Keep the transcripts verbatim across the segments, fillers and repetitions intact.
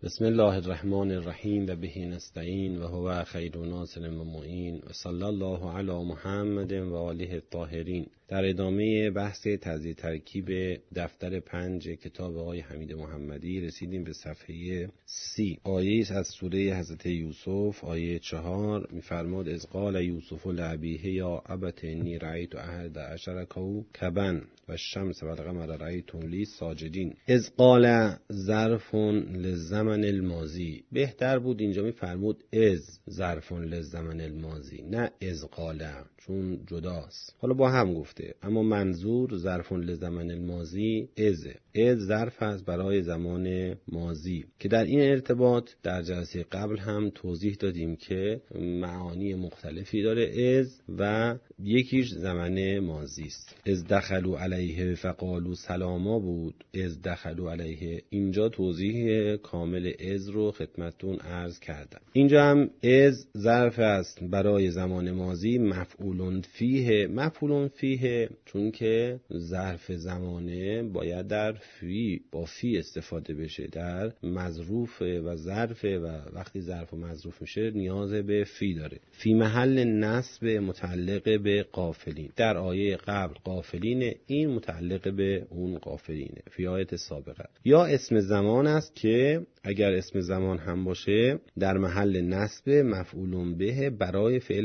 بسم الله الرحمن الرحیم و به نستعین و هو خیر ناصر و معین و صلی الله علی محمد و آله الطاهرین. در ادامه بحث تجزیه ترکیب دفتر پنج کتاب آقای حمید محمدی رسیدیم به صفحه سی. آیه از سوره حضرت یوسف، آیه چهار می‌فرماد: اذ قال یوسف لأبیه یا ابت انی رأیت احد عشر کوکبا و الشمس و القمر رأیتهم لی ساجدین. اذ قال ظرف للزمن الماضی. بهتر بود اینجا می‌فرمود از ظرف للزمن الماضی، نه از قال، چون جداست. حالا با هم گفته، اما منظور ظرف لزمن الماضی از از ظرف است برای زمان ماضی که در این ارتباط در جلسه قبل هم توضیح دادیم که معانی مختلفی داره از و یکیش زمان ماضی است. از دخلوا علیه فقالوا سلاما بود، از دخلوا علیه. اینجا توضیح کامل از رو خدمتتون عرض کردم. اینجا هم از ظرف است برای زمان ماضی، مفعول فیه. مفعول فیه چون که ظرف زمانه باید در فی با فی استفاده بشه، در مظروف و ظرف، و وقتی ظرف و مظروف میشه نیاز به فی داره. فی محل نصب متعلق به غافلین. در آیه قبل غافلین، این متعلق به اون غافلینه فی آیت سابقه. یا اسم زمان است که اگر اسم زمان هم باشه در محل نصب مفعول به برای فعل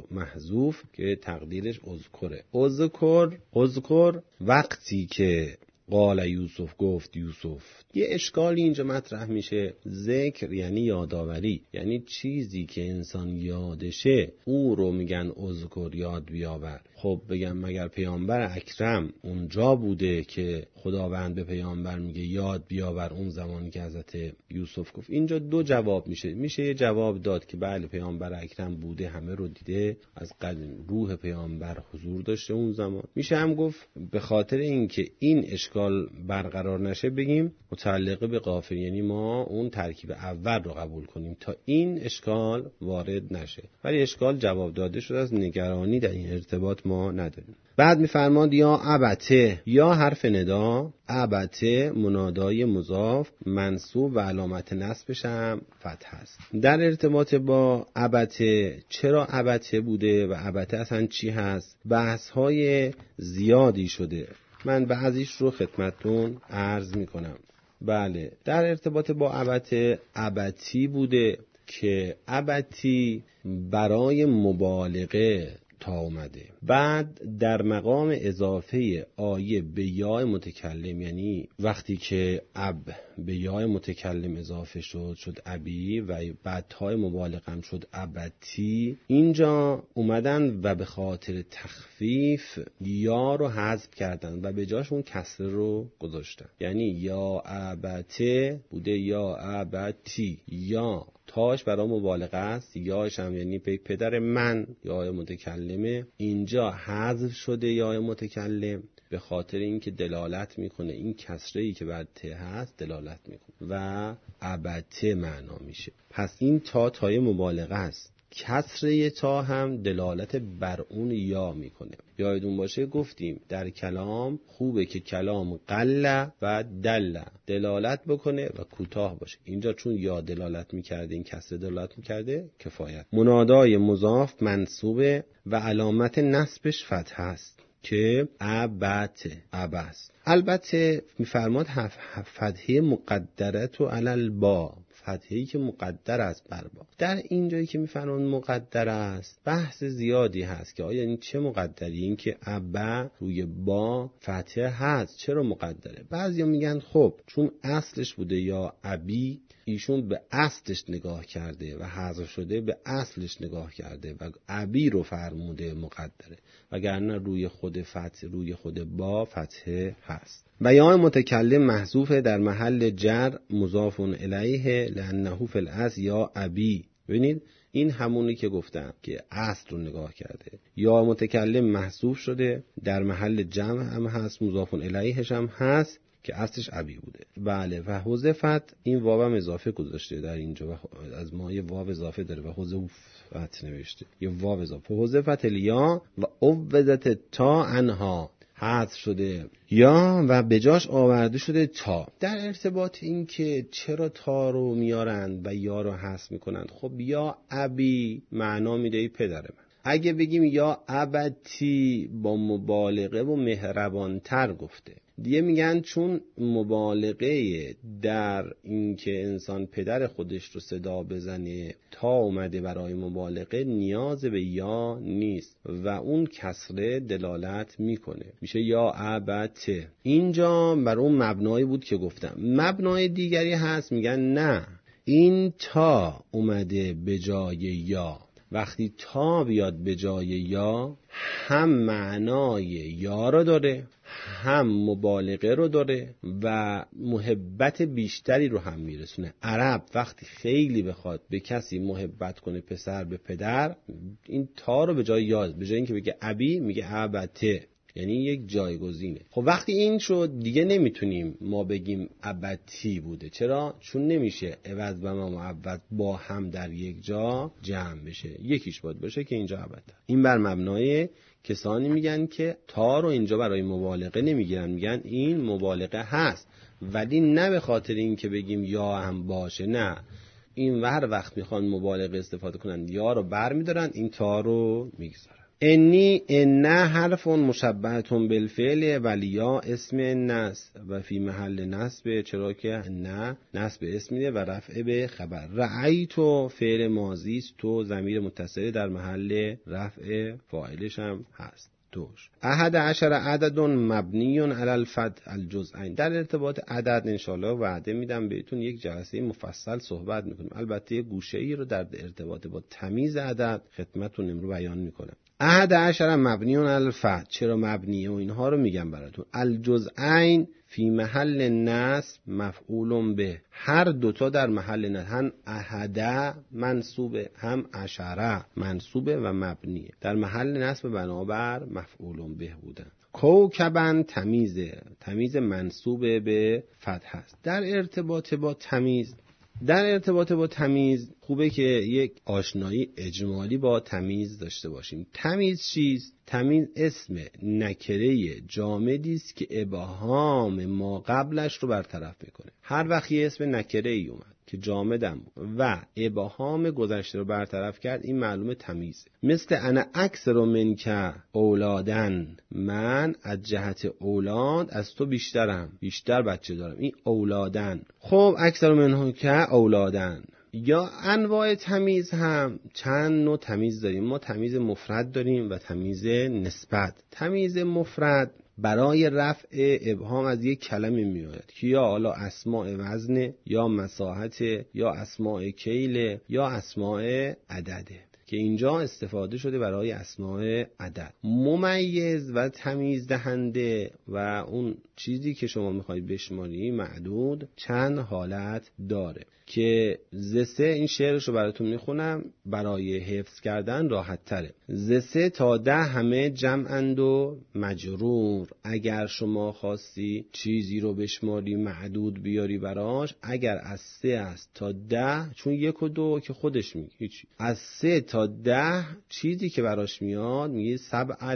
محذوف که تقدیرش اذکره. اذکر اذکر وقتی که قال یوسف، گفت یوسف. یه اشکالی اینجا مطرح میشه. ذکر یعنی یادآوری، یعنی چیزی که انسان یادشه او رو میگن اذکر، یاد بیاور. خب بگم مگر پیامبر اکرم اونجا بوده که خداوند به پیامبر میگه یاد بیاور اون زمانی که حضرت یوسف گفت؟ اینجا دو جواب میشه. میشه یه جواب داد که بله پیامبر اکرم بوده، همه رو دیده، از قدیم روح پیامبر حضور داشته اون زمان. میشه هم گفت به خاطر اینکه این اشکال برقرار نشه بگیم متعلق به غافل، یعنی ما اون ترکیب اول رو قبول کنیم تا این اشکال وارد نشه. ولی اشکال جواب داده شده، از نگرانی در این ارتباط ما نداریم. بعد میفرماد یا ابته، یا حرف ندا، ابته منادای مضاف منصوب و علامت نصبش هم فتح است. در ارتباط با ابته، چرا ابته بوده و ابته اصلا چی هست، بحث های زیادی شده. من بعضیش رو خدمتتون عرض میکنم. بله، در ارتباط با ابته، ابتی بوده که ابتی برای مبالغه تا اومده. بعد در مقام اضافه آیه به یا متکلم، یعنی وقتی که اب به یا متکلم اضافه شد شد ابی و بعد تای مبالغه هم شد ابتی، اینجا اومدن و به خاطر تخفیف یا رو حذف کردن و به جاش اون کسره رو گذاشتن. یعنی یا ابته بوده یا ابتی، یا تاش برای مبالغه است، یاش هم یعنی پدر من، یا متکلمه. اینجا حذف شده یا متکلم به خاطر اینکه دلالت میکنه، این کسره‌ای که بر ته هست دلالت میکنه و ابته معنا میشه. پس این تا تای مبالغه است. کسره تا هم دلالت بر اون یا میکنه. یادتون باشه گفتیم در کلام خوبه که کلام قل و دل دلالت بکنه و کوتاه باشه. اینجا چون یا دلالت میکرده، این کسره دلالت میکرده، کفایت. منادای مضاف منصوبه و علامت نصبش فتحه است که ابت ابست. البته میفرماد فتحه مقدره تو علل با، فتحه‌ای که مقدر است بر با. در اینجایی که میفرمان مقدر است بحث زیادی هست که آیا این چه مقدری، این که ابا روی با فتحه هست چرا مقدره؟ بعضیا میگن خب چون اصلش بوده یا ابی، ایشون به اصلش نگاه کرده و حذف شده به اصلش نگاه کرده و ابی رو فرموده مقدره، وگرنه روی خود فتح روی خود با فتحه هست. بیان متکلم محذوف در محل جر مضاف الیه لانه فی الاصل یا ابی. ببینید این همونی که گفتم که اصل رو نگاه کرده. یا متکلم محذوف شده در محل جمع هم هست، مضاف الیهش هم هست که اصلش ابی بوده. بله، و حذفت، این واو هم اضافه گذاشته در اینجا و از ما یه واو اضافه داره و حذفت نوشته، یه واو اضافه. حذفت الیا و عوضت تا عنها. حذف شده یا و به جاش آورده شده تا. در ارتباط این که چرا تا رو میارند و یا رو حذف میکنند، خب یا ابی معنا میده ای پدر من. اگه بگیم یا ابتی با مبالغه و مهربانتر گفته. دیگه میگن چون مبالغه در این که انسان پدر خودش رو صدا بزنه تا اومده برای مبالغه، نیاز به یا نیست و اون کسره دلالت میکنه، میشه یا ابته. اینجا بر اون مبنایی بود که گفتم. مبنای دیگری هست میگن نه، این تا اومده به جای یا. وقتی تا بیاد به جای یا هم معنای یا رو داره، هم مبالغه رو داره و محبت بیشتری رو هم میرسونه. عرب وقتی خیلی بخواد به کسی محبت کنه، پسر به پدر، این تا رو به جای یا، به جای اینکه بگه ابی میگه ابته، یعنی یک جایگزینه. خب وقتی این شد دیگه نمیتونیم ما بگیم ابتی بوده. چرا؟ چون نمیشه عوض و معوض با هم در یک جا جمع بشه، یکیش باید باشه که اینجا ابته. این بر مبنای کسانی میگن که تا رو اینجا برای مبالغه نمیگیرن، میگن این مبالغه هست ولی نه به خاطر این که بگیم یا هم باشه، نه، این هر وقت میخوان مبالغه استفاده کنن یا رو بر میدارن، این تا رو میگذارن. انی انه حرف مشبهتون بالفعل ولیا اسم نصب و فی محل نصب، چرا که نه نصب اسم میده و رفع به خبر. رأیتو فعل ماضی است، تو ضمیر متصل در محل رفع فاعلش هم هست. دوش احد عشر عدد مبنی علی الفتح الجزئین. در ارتباط عدد انشالله وعده میدم بهتون یک جلسه مفصل صحبت میکنیم، البته یک گوشه ای رو در ارتباط با تمیز عدد خدمتتون امروز بیان میکنم. احد عشر مبنی علی الفتح، چرا مبنیه و اینها رو میگم براتون. الجزئین فی محل نصب مفعول به، هر دوتا در محل نصب، هم احده منصوبه هم عشره منصوبه و مبنیه، در محل نصب بنابر مفعول به بودن. کوکبن تمیزه، تمیز منصوبه به فتح است. در ارتباط با تمیز در ارتباط با تمیز خوبه که یک آشنایی اجمالی با تمیز داشته باشیم. تمیز چیست؟ تمیز اسم نکره جامدی است که ابهام ما قبلش رو برطرف میکنه. هر وقت یه اسم نکره ای اومد که جامدم و ابهام گذشته رو برطرف کرد، این معلومه تمیزه. مثل انا اکثر منک اولادن، من از جهت اولاد از تو بیشترم، بیشتر بچه دارم، این اولادن. خب اکثر منک اولادن. یا انواع تمیز هم چند نوع تمیز داریم. ما تمیز مفرد داریم و تمیز نسبت. تمیز مفرد برای رفع ابهام از یک کلمه میآید که یا حالا اسماء وزن یا مساحت یا اسماء کیل یا اسماء عدده، که اینجا استفاده شده برای اسماء عدد. ممیز و تمیز دهنده و اون چیزی که شما میخواید بشماری معدود چند حالت داره که زسه، این شعرشو براتون میخونم برای حفظ کردن راحت تره. زسه تا ده همه جمعند و مجرور. اگر شما خواستی چیزی رو بشماری معدود بیاری براش، اگر از سه است تا ده، چون یک و دو که خودش میگه هیچی، از سه تا ده چیزی که براش میاد میگه سبع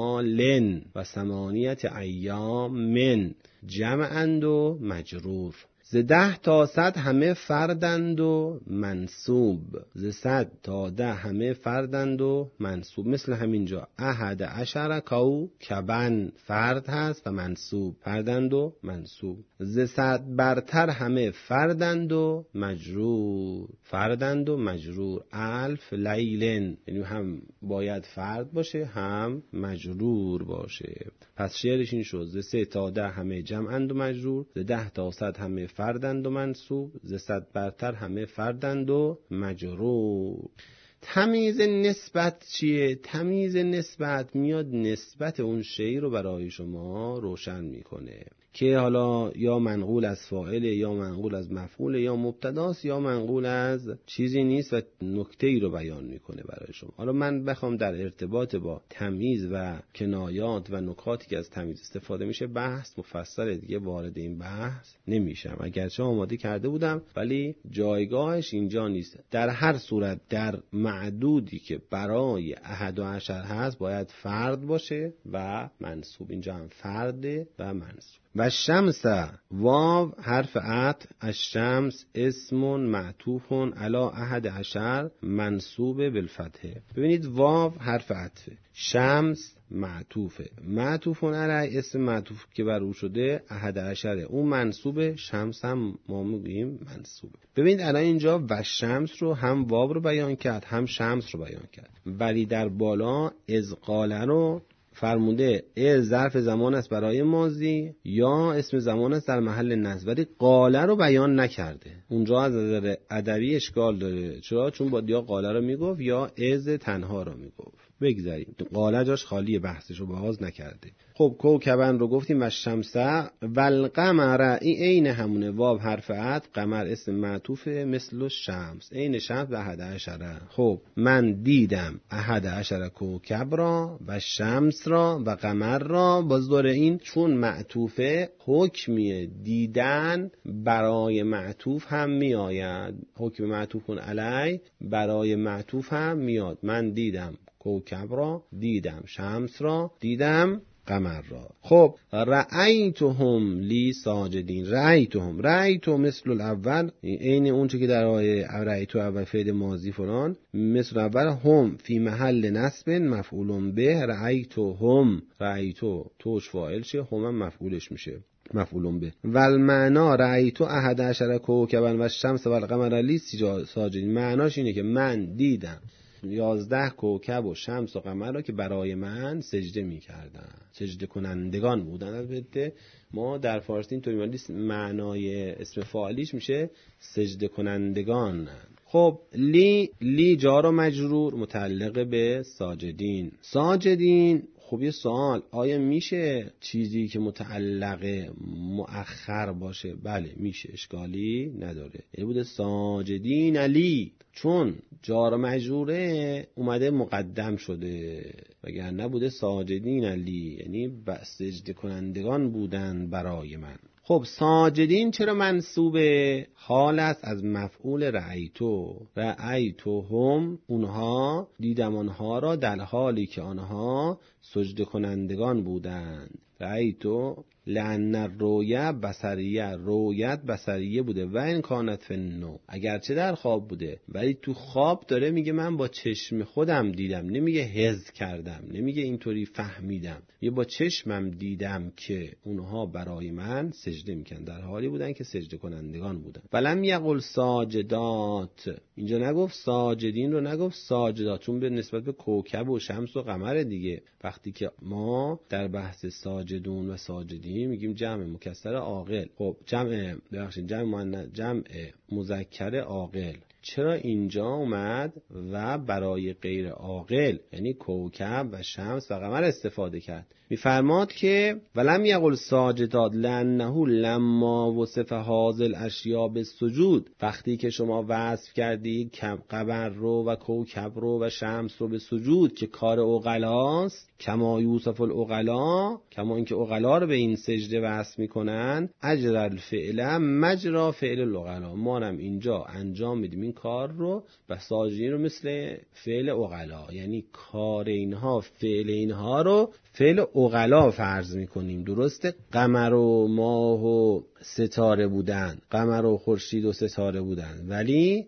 لیالن و ثمانیت ایام من جمعند و مجرور. ز ده تا صد همه فردند و منصوب. ز صد تا ده همه فردند و منصوب. مثل همینجا احد عشر کوکبن، فرد هست و منصوب، فردند و منصوب. ز صد برتر همه فردند و مجرور، فردند و مجرور. الف لیلن، یعنی هم باید فرد باشه هم مجرور باشه. پس شعرش این شد: ز سه تا ده همه جمعند و مجرور، ز ده تا صد همه فردند و منصوب، ز صد برتر همه فردند و مجرور. تمیز نسبت چیه؟ تمیز نسبت میاد نسبت اون شی رو برای شما روشن میکنه که حالا یا منقول از فاعل یا منقول از مفعول یا مبتداست یا منقول از چیزی نیست و نکته‌ای رو بیان میکنه برای شما. حالا من بخوام در ارتباط با تمییز و کنایات و نکاتی که از تمییز استفاده میشه بحث مفصل دیگه وارد این بحث نمیشم، اگرچه آماده کرده بودم ولی جایگاهش اینجا نیست. در هر صورت در معدودی که برای احد و عشر هست باید فرد باشه و منصوب. اینجا هم فرد و منصوب. و شمس واو حرف عطف، الشمس اسم معطوف علی احد عشر منصوب بالفتح. ببینید واو حرف عطفه، شمس معطوفه، معطوف علی اسم معطوف که بر او شده احد عشره، اون منصوبه، شمس هم ما میگیم منصوبه. ببینید الان اینجا و شمس رو هم واو رو بیان کرد هم شمس رو بیان کرد، ولی در بالا از قاله رو فرموده از ظرف زمان است برای ماضی یا اسم زمان است در محل نصب، ولی قاله رو بیان نکرده. اونجا از نظر ادبی اشکال داره. چرا؟ چون با یا قاله رو میگفت یا از تنها رو میگفت. بگذاریم قاله جاش خالی، بحثش رو باز نکرده. خب کوکبن رو گفتیم و شمسه و القمر، این عین همونه، واو حرف عطف، قمر اسم معطوف مثل شمس، عین شمس و احد عشره. خب من دیدم احد عشره کوکب را و شمس را و قمر را. باز داره این چون معطوفه حکمی دیدن برای معطوف هم می آید، حکم معطوف علی برای معطوف هم میاد. من دیدم کوکب را، دیدم شمس را، دیدم قمر را. خب رأیتهم لی ساجدین، رأیتهم، رأیتو مثل الاول، این اون چه که در آیه رأیتو اول فعل ماضی فلان، مثل اول، هم فی محل نصب مفعول به، رأیتهم، رأیتو توش فاعل شه، هم هم مفعولش میشه مفعول به. والمعنا رأیتو احد عشر کوکبا و الشمس و القمر لی ساجدین، معناش اینه که من دیدم یازده کوکب و شمس و قمر را که برای من سجده می کردن، سجده کنندگان بودن. البته ما در فارسی اینطوری مالیست، معنای اسم فاعلیش میشه سجده کنندگان. خب لی، لی جار و مجرور متعلق به ساجدین. ساجدین، خب یه سوال، آیا میشه چیزی که متعلق مؤخر باشه؟ بله میشه، اشکالی نداره. یعنی بوده ساجدین علی، چون جار مجروره اومده مقدم شده، وگر نبوده ساجدین علی، یعنی سجده کنندگان بودن برای من. خب ساجدین چرا منصوبه؟ حال است از مفعول رأیتو، رأیتو هم، اونها، دیدم آنها را در حالی که آنها سجده کنندگان بودند. رأیتو لأن رویه بصریه، رویت بصریه بوده و این کانت فنو، اگرچه در خواب بوده ولی تو خواب داره میگه من با چشم خودم دیدم، نمیگه حس کردم، نمیگه اینطوری فهمیدم، یه با چشمم دیدم که اونها برای من سجده میکن، در حالی بودن که سجده کنندگان بودن. ولم یقل ساجدات، اینجا نگفت ساجدین رو، نگفت ساجدات، چون به نسبت به کوکب و شمس و قمر دیگه. وقتی که ما در بحث ساجدون و ساجدین میگیم جمع مکسر عاقل، خب جمع ببخشید جمع مؤنث، جمع مذکر عاقل، چرا اینجا اومد و برای غیر عاقل یعنی کوکب و شمس و قمر استفاده کرد؟ میفرماد که ولم یقل ساجدات لانه لما وصف هذه الاشیاء بالسجود، وقتی که شما وصف کردید قمر رو و کوکب رو و شمس رو به سجود که کار عقلاست، کما یوسف العقلا، کما اینکه عقلا رو به این سجده وصف میکنن، اجر الفعل مجرا فعل العقلا، ما هم اینجا انجام میدیم این کار رو و ساجدین رو مثل فعل عقلا، یعنی کار اینها فعل اینها رو فعل عقلا فرض میکنیم. درسته قمر و ماه و ستاره بودن، قمر و خورشید و ستاره بودن، ولی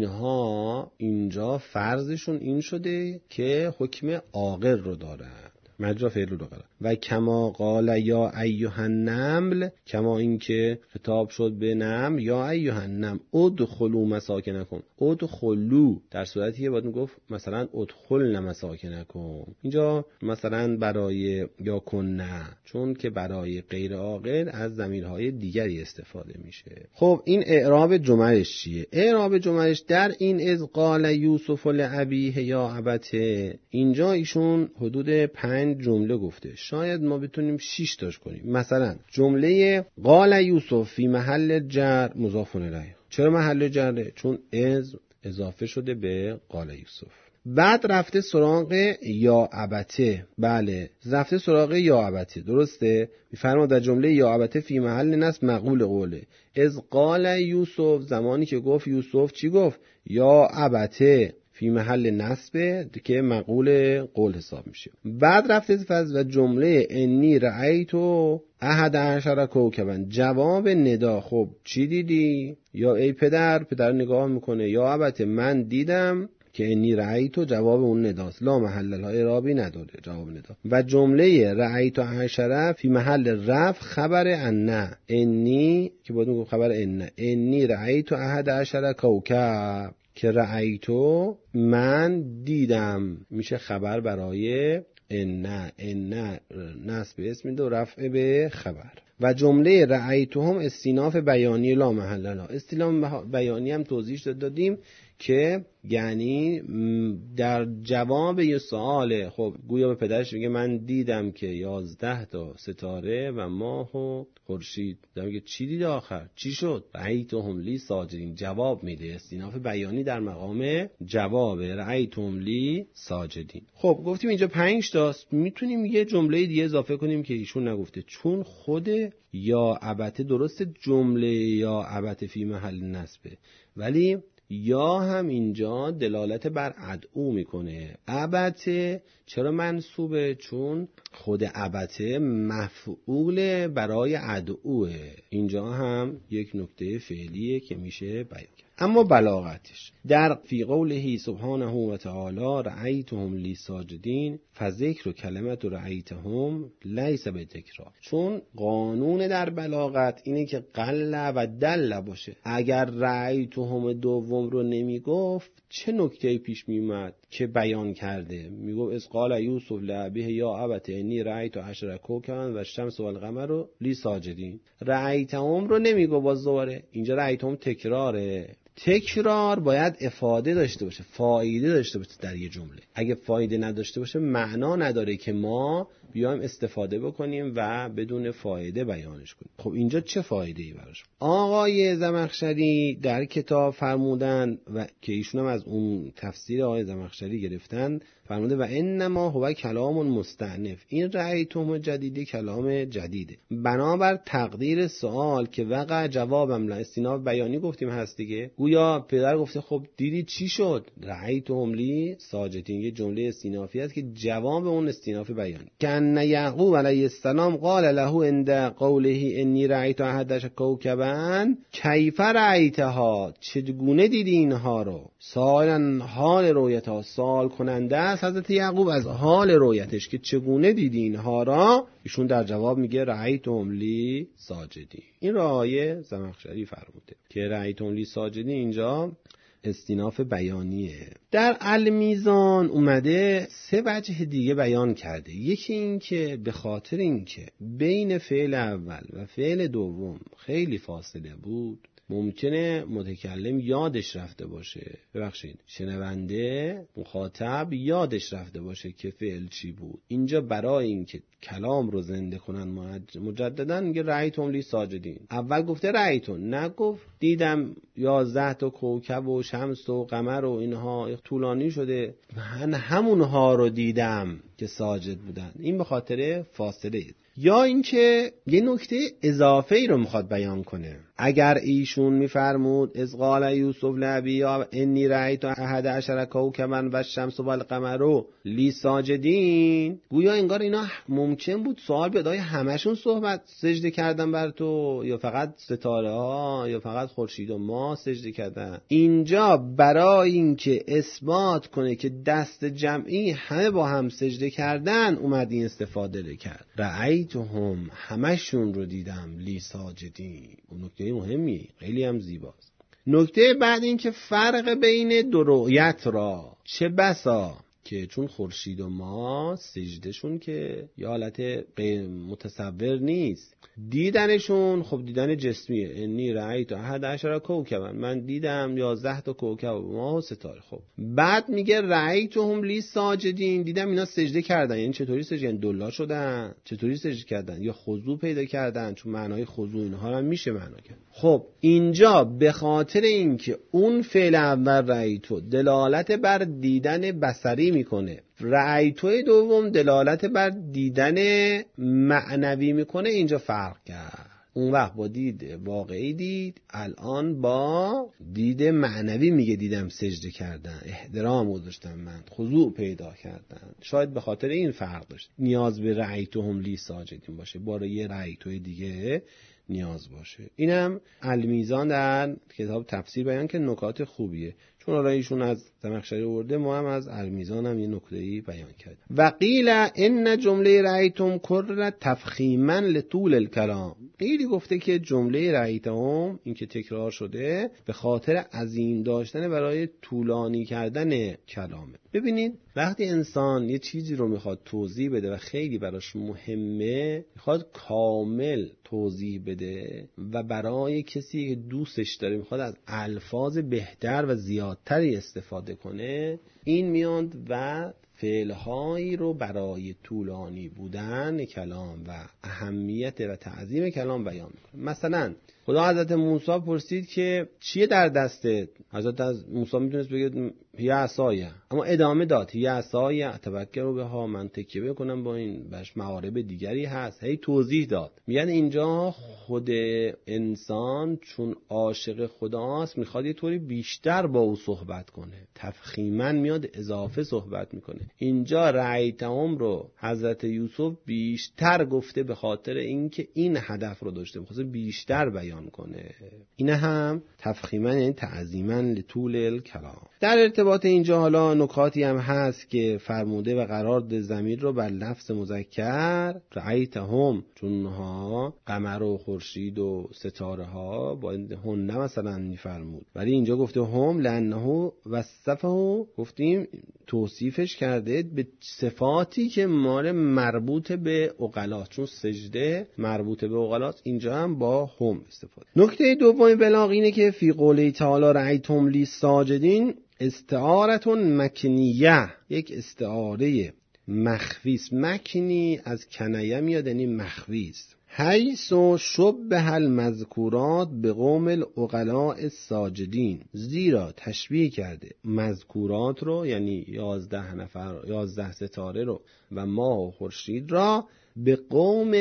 اینها اینجا فرضشون این شده که حکم عاقل رو دارن، مجرا فعل رو دارن. و کما قال یا ایها النمل، کما اینکه خطاب شد به نمل، یا ایها النمل ادخلوا مساکنکم، ادخلوا در صورتی که باید میگفت مثلا ادخلن مساکنکم، اینجا مثلا برای یا کنه، چون که برای غیر عاقل از ضمیرهای دیگری استفاده میشه. خب این اعراب جملش چیه؟ اعراب جملش در این از قال یوسف لابیه یا ابته، اینجا ایشون حدود پنج پنج جمله گفته، شاید ما بتونیم شش تاش کنیم. مثلا جمله قال یوسف فی محل جر مضاف الیه. چرا محل جره؟ چون از اضافه شده به قال یوسف. بعد رفته سراغ یا ابته. بله رفته سراغ یا ابته، درسته؟ میفرماد در جمله یا ابته فی محل نصب مقول قوله. از قال یوسف، زمانی که گفت یوسف چی گفت؟ یا ابته فی محل نصب که مقول قول حساب میشه. بعد رفته فاز و جمله انی رأیتو احد عشر کوکبا، جواب ندا. خب چی دیدی؟ یا ای پدر، پدر نگاه میکنه، یا ابته من دیدم، که انی رأیتو جواب اون نداست، لا محل له اعرابی نداره جواب ندا. و جمله رأیتو عشره فی محل رفع خبر ان، انی که باید میگم خبر ان، انی رأیتو احد عشر کوکب، که رأیتو من دیدم میشه خبر برای ان. ان نصب اسم میده و رفع به خبر. و جمله رأیتو هم استیناف بیانی لا محل له. استیناف بیانی هم توضیح دادیم که یعنی در جواب یه سواله. خب گویا به پدرش میگه من دیدم که یازده تا ستاره و ماه و خورشید. میگه چی دید آخر؟ چی شد؟ رأیتهم لی ساجدین. جواب میده. استیناف بیانی در مقام جواب رأیتهم لی ساجدین. خب گفتیم اینجا پنج تاست. میتونیم یه جمله دیگه اضافه کنیم که ایشون نگفته، چون خود یا ابته درسته جمله یا ابته فی محل نصبه، ولی یا هم اینجا دلالت بر ادعو میکنه. ابته چرا منصوبه؟ چون خود ابته مفعول برای ادعوه. اینجا هم یک نکته فعلیه که میشه بیان کرد. اما بلاغتش در فی قوله سبحانه و تعالی رأیتهم لی ساجدین، فذکر کلمت رأیتهم لیس بتکرار. چون قانون در بلاغت اینه که قل و دل باشه. اگر رأیتهم دوم رو نمیگفت چه نکته پیش میومد که بیان کرده؟ میگفت از قال یوسف لابیه یا ابتی انی رأیت عشر کوکبا و الشمس و القمر لی ساجدین. رأیتهم رو نمیگفت باز دوباره. اینجا رأیتهم تکراره. تکرار باید افاده داشته باشه، فایده داشته باشه در یه جمله. اگه فایده نداشته باشه معنا نداره که ما بیایم استفاده بکنیم و بدون فایده بیانش کنیم. خب اینجا چه فایده ای براش؟ آقای زمخشری در کتاب فرمودن و که ایشون هم از اون تفسیر آقای زمخشری گرفتن، فرموده و انما هو کلام مستأنف. این رأیتهم جدیده کلام جدیده. بنابر تقدیر سوال که وقع جوابم لا استیناف بیانی گفتیم هست دیگه. گویا پدر گفته خب دیدی چی شد؟ رأیتهم لی ساجدین. یه جمله استینافی است که جواب اون استیناف بیانی. کان یعقوب علیه السلام قال له عند قوله انی رأیت احد کوکبا کیف رأیتها، چگونه دیدی اینها رو؟ سائلا حال رؤیتها، سوال کننده است حضرت یعقوب از حال رؤیتش که چگونه دیدی اینها را. ایشون در جواب میگه رأیتهم لی ساجدین. این را آیه زمخشری فرموده که رأیتهم لی ساجدین اینجا استیناف بیانیه. در المیزان اومده سه وجه دیگه بیان کرده. یکی این که به خاطر این که بین فعل اول و فعل دوم خیلی فاصله بود، ممکنه متکلم یادش رفته باشه، ببخشید شنونده مخاطب یادش رفته باشه که فعل چی بود. اینجا برای این که کلام رو زنده کنن مجددا میگه رأیتهم لی ساجدین. اول گفته رأیتون، نگفت دیدم یازده تا کوکب و شمس و قمر و اینها طولانی شده، من همونها رو دیدم که ساجد بودن. این به خاطر فاصله. یا اینکه یه نکته اضافه ای رو میخواد بیان کنه. اگر ایشون میفرمود از قال یوسف لابی انی رأیت احد عشر کوکبا و الشمس و القمر لی ساجدین، گویا انگار اینا ممکن بود سوال بدای همشون صحبت سجده کردن بر تو، یا فقط ستاره ها، یا فقط خورشید و ماه سجده کردن. اینجا برای اینکه اثبات کنه که دست جمعی همه با هم سجده کردن اومد این استفاده کرد. رأیتهم همشون رو دیدم لی ساجدین. اون نکته مهمی، خیلی هم زیباست. نکته بعد این که فرق بین دو رؤیت را چه بسا که چون خورشید و ماه سجدهشون که یه حالت غیر متصور نیست، دیدنشون خب دیدن جسمیه. انی رأیت احد عشر کوکبا، من دیدم یازده تا کوکب و ماه و ستاره. خب بعد میگه رأیتهم لی ساجدین، دیدم اینا سجده کردن. یعنی چطوری سجده؟ یعنی دلا شدن، چطوری سجده کردن؟ یا خضوع پیدا کردن، چون معنای خضوع اینها هم میشه معنا کرد. خب اینجا به خاطر اینکه اون فعل اول رأیتو دلالت بر دیدن بصری میکنه، رأیتو دوم دلالت بر دیدن معنوی میکنه، اینجا فرق کرد. اون وقت با دید واقعی دید، الان با دید معنوی میگه دیدم سجده کردن، احترام گذاشتم، من خضوع پیدا کردن. شاید به خاطر این فرق داشت، نیاز به رأیتهم لی ساجدین باشه، برای یه رأیتوی دیگه نیاز باشه. اینم المیزان در کتاب تفسیر بیان که نکات خوبیه، چون حالا ایشون از زمخشری آورده، ما هم از المیزان هم یه نکته‌ای بیان کردیم. و قیل ان جمله رأیتم کررت تفخیما لطول الکلام، قیلی گفته که جمله رأیتم این که تکرار شده به خاطر عظیم داشتن برای طولانی کردن کلامه. ببینید وقتی انسان یه چیزی رو میخواد توضیح بده و خیلی براش مهمه، میخواد کامل توضیح بده و برای کسی که دوستش داره میخواد از الفاظ بهتر و زیادتری استفاده کنه، این میاند و فعلهایی رو برای طولانی بودن کلام و اهمیت و تعظیم کلام بیان میکنه. مثلا خدا حضرت موسی پرسید که چیه در دستت؟ حضرت از موسی میتونست بگه هی عصایه، اما ادامه داد هی عصایه اتوکل بها، من تکیه بکنم با این، برش موارب دیگری هست، هی توضیح داد. میگن اینجا خود انسان چون عاشق خداست میخواد یه طوری بیشتر با او صحبت کنه، تفخیما میاد اضافه صحبت میکنه. اینجا رأیتهم رو حضرت یوسف بیشتر گفته به خاطر اینکه این هدف رو داشته، میخواد بیشتر بیان کنه. این هم تفخیما یعنی تعظیما لطول الکلام. در ارتباط اینجا حالا نکاتی هم هست که فرموده و قرار ده ضمیر رو بر لفظ مذکر رأیتهم، چون ها قمر و خورشید و ستاره ها با هن مثلا میفرمود، ولی اینجا گفته هم لانه وصفه، گفتیم توصیفش کرده به صفاتی که مال مربوط به عقلا، چون سجده مربوط به عقلاست، اینجا هم با هم استفاده. نکته دوم بلاغ اینه که فی قوله تعالی رأیتم لی ساجدین استعارتون مکنیه، یک استعاره مخفیست. مکنی از کنیه میاد، یعنی مخفیست. حیث شبه المذکورات به قوم العقلاء الساجدین، زیرا تشبیه کرده مذکورات رو، یعنی یازده نفر یازده ستاره رو و ماه و خورشید را، به قوم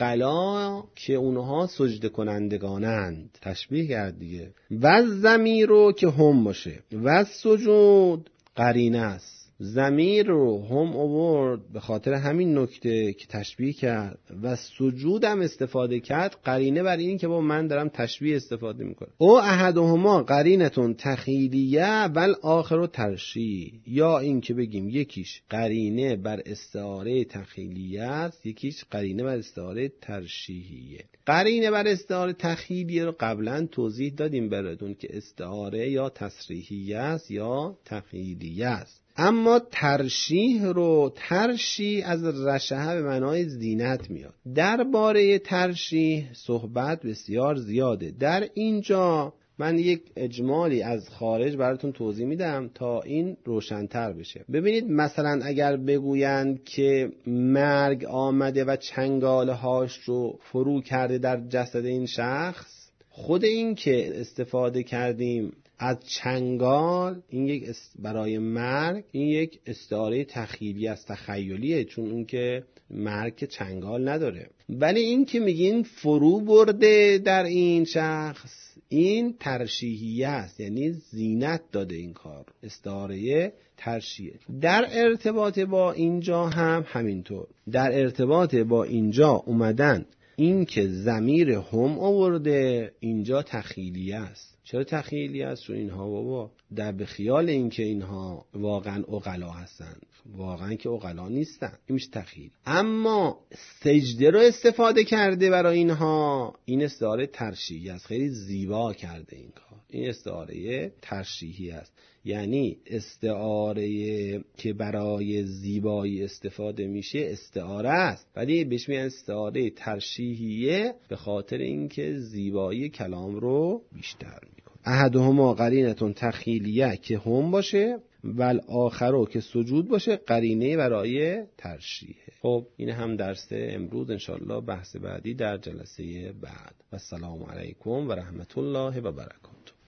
عقلا که اونها سجده کنندگانند تشبیه کرد دیگه. و ضمیر رو که هم باشه، و سجود قرینه است. ضمیر رو هم آورد به خاطر همین نکته که تشبیه کرد و سجود هم استفاده کرد، قرینه بر این که با من دارم تشبیه استفاده میکنم. او احدهما قرینتون تخیلیه ول آخر ترشیح، یا این که بگیم یکیش قرینه بر استعاره تخیلیه است، یکیش قرینه بر استعاره ترشیحیه. قرینه بر استعاره تخیلیه رو قبلا توضیح دادیم براتون که استعاره یا تصریحیه است یا تخیلیه است. اما ترشیح رو، ترشیح از رشحه به معنای زینت میاد. درباره ترشیح صحبت بسیار زیاده. در اینجا من یک اجمالی از خارج براتون توضیح میدم تا این روشن‌تر بشه. ببینید مثلا اگر بگویند که مرگ آمده و چنگاله هاش رو فرو کرده در جسد این شخص، خود این که استفاده کردیم از چنگال، این یک برای مرگ، این یک استعاره تخیلی است، تخیلیه، چون اون که مرگ چنگال نداره. ولی این که میگین فرو برده در این شخص، این ترشیحیه است، یعنی زینت داده این کار، استعاره ترشیحه. در ارتباط با اینجا هم همینطور، در ارتباط با اینجا اومدن این که ضمیر هم آورده، اینجا تخیلیه است. چرا تخیلی است؟ چون اینها بابا در به خیال این که اینها واقعا عقلا هستن، واقعا که عقلا نیستن، این میشه تخیل. اما سجده رو استفاده کرده برای اینها، این استعاره ترشیحی است، خیلی زیبا کرده این کار، این استعاره ترشیحی است. یعنی استعاره که برای زیبایی استفاده میشه استعاره است، ولی بهش میگن استعاره ترشیحیه به خاطر اینکه زیبایی کلام رو بیشتر میکنه. احدهما قرینتون تخیلیه که هم باشه ول آخرو که سجود باشه قرینه برای ترشیحه. خب این هم درس امروز، انشالله بحث بعدی در جلسه بعد. و السلام علیکم و رحمت الله و برکاته.